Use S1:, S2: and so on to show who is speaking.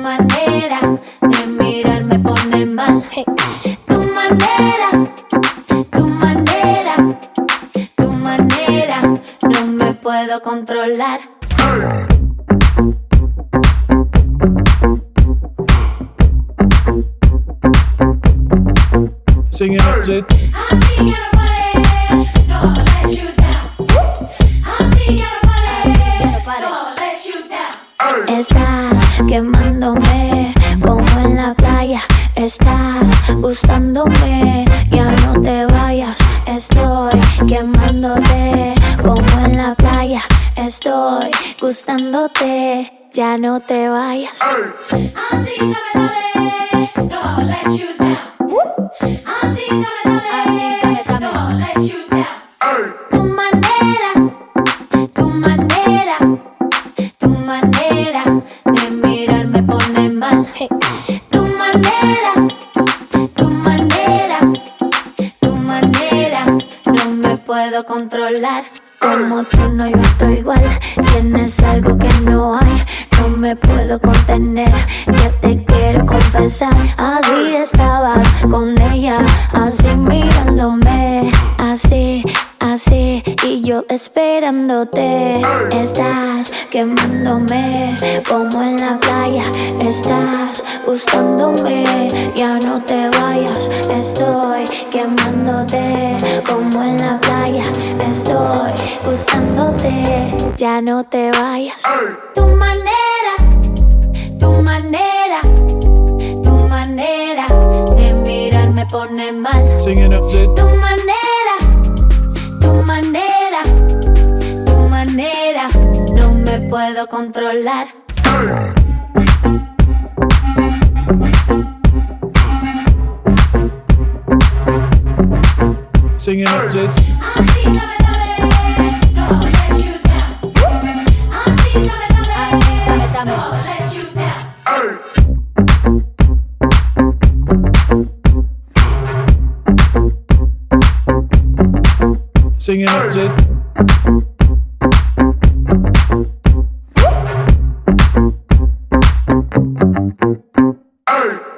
S1: manera de mirar me pone mal. Hey. Tu manera, no me puedo controlar.
S2: Singing up, Zed.
S1: I see you gonna let you down. I see you gonna let you down. Estás quemándome como en la playa. Estás gustándome, ya no te vayas. Estoy quemándote como en la playa. Estoy gustándote, ya no te vayas. I see you gonna let you down. Así, dame, let you down. Tu manera de mirar me pone mal. Hey. Tu manera, no me puedo controlar. Como tú no hay otro igual, tienes algo que no hay. No me puedo contener, ya te quiero confesar. Así estabas con ella, así mirándome, así, y yo esperándote. Estás quemándome como en la playa. Estás gustándome, ya no te vayas. Estoy quemándote como en la playa. Estoy gustándote, ya no te vayas. Tu manera de mirar me pone mal.
S2: Singing up, Zed.
S1: Tu manera, no me puedo controlar.
S2: Singing up, Zed.
S1: Así, no let you down. Así, dame, let you down.
S2: Singing up, Zed.